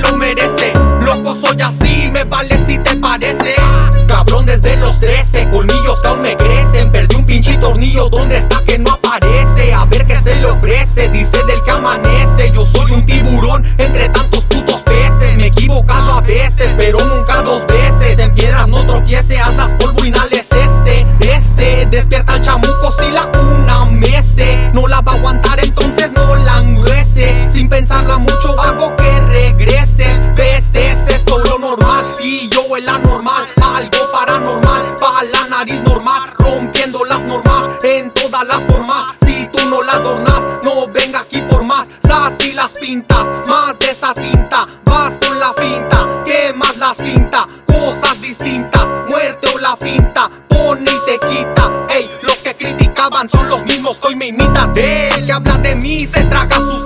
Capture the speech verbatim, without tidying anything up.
lo merece. Loco soy así, me vale si te parece. Cabrón desde los trece, colmillos que aún me crecen. Perdí un pinche tornillo, ¿dónde está que no aparece? A ver qué se le ofrece, dice del que amanece. Yo soy un tiburón entre tantos putos peces. Me he equivocado a veces, pero nunca dos veces. En piedras no tropiece, hazlas polvo, inhales ese, ese. Despierta el chamuco si la cuna mece. No la va a aguantar, entonces no la engruese. Sin pensarla mucho hago que regrese. Veces es todo lo normal y yo el anormal. Algo paranormal, pa' la nariz normal. Rompiendo las normas en todas las formas. Si tú no la adornas, no venga aquí por más. Así las pintas, más de esa tinta. Vas con la finta, que más la cinta. Cosas distintas, muerte o la pinta. Pone y te quita. Ey, los que criticaban son los mismos que hoy me imitan. El que habla de mí se traga sus